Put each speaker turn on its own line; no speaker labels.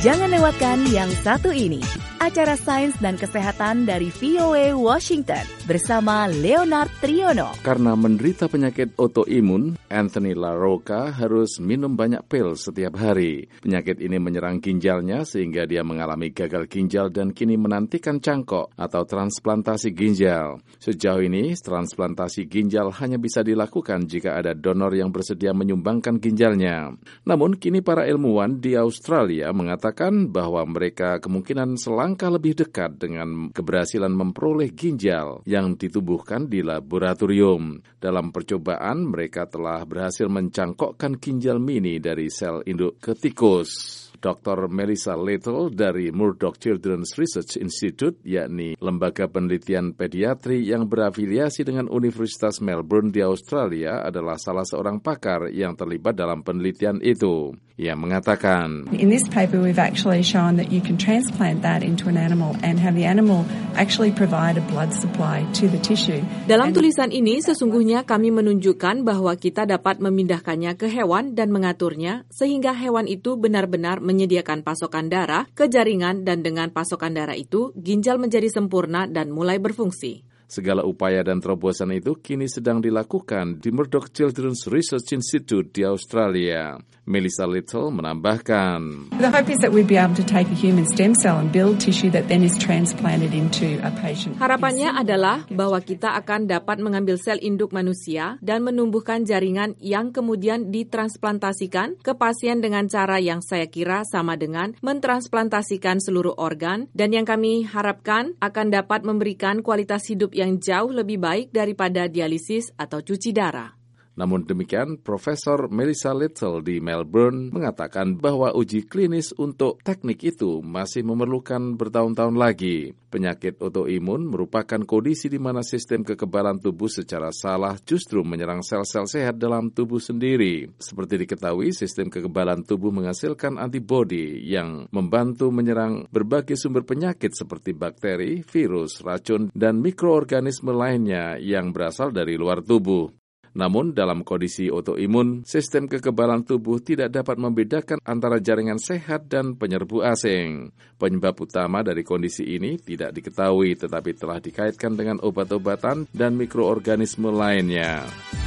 Jangan lewatkan yang satu ini, acara sains dan kesehatan dari VOA Washington bersama Leonard Triono.
Karena menderita penyakit autoimun, Anthony LaRocca harus minum banyak pil setiap hari. Penyakit ini menyerang ginjalnya sehingga dia mengalami gagal ginjal dan kini menantikan cangkok atau transplantasi ginjal. Sejauh ini, transplantasi ginjal hanya bisa dilakukan jika ada donor yang bersedia menyumbangkan ginjalnya. Namun, kini para ilmuwan di Australia mengatakan bahwa mereka kemungkinan selangkah lebih dekat dengan keberhasilan memperoleh ginjal yang ditubuhkan di laboratorium. Dalam percobaan, mereka telah berhasil mencangkokkan ginjal mini dari sel induk ke tikus. Dr. Melissa Little dari Murdoch Children's Research Institute, yakni lembaga penelitian pediatri yang berafiliasi dengan Universitas Melbourne di Australia, adalah salah seorang pakar yang terlibat dalam penelitian itu. Ia mengatakan,
In this paper we've actually shown that you can transplant that into an animal and have the animal actually provide a blood supply to the tissue.
Dalam tulisan ini sesungguhnya kami menunjukkan bahwa kita dapat memindahkannya ke hewan dan mengaturnya sehingga hewan itu benar-benar menyediakan pasokan darah ke jaringan, dan dengan pasokan darah itu ginjal menjadi sempurna dan mulai berfungsi.
Segala upaya dan terobosan itu kini sedang dilakukan di Murdoch Children's Research Institute di Australia. Melissa Little menambahkan,
The hope is that we'd be able to take a human stem cell and build tissue that then is transplanted into a patient.
Harapannya adalah bahwa kita akan dapat mengambil sel induk manusia dan menumbuhkan jaringan yang kemudian ditransplantasikan ke pasien dengan cara yang saya kira sama dengan mentransplantasikan seluruh organ, dan yang kami harapkan akan dapat memberikan kualitas hidup yang jauh lebih baik daripada dialisis atau cuci darah.
Namun demikian, Profesor Melissa Little di Melbourne mengatakan bahwa uji klinis untuk teknik itu masih memerlukan bertahun-tahun lagi. Penyakit autoimun merupakan kondisi di mana sistem kekebalan tubuh secara salah justru menyerang sel-sel sehat dalam tubuh sendiri. Seperti diketahui, sistem kekebalan tubuh menghasilkan antibodi yang membantu menyerang berbagai sumber penyakit seperti bakteri, virus, racun, dan mikroorganisme lainnya yang berasal dari luar tubuh. Namun, dalam kondisi autoimun, sistem kekebalan tubuh tidak dapat membedakan antara jaringan sehat dan penyerbu asing. Penyebab utama dari kondisi ini tidak diketahui, tetapi telah dikaitkan dengan obat-obatan dan mikroorganisme lainnya.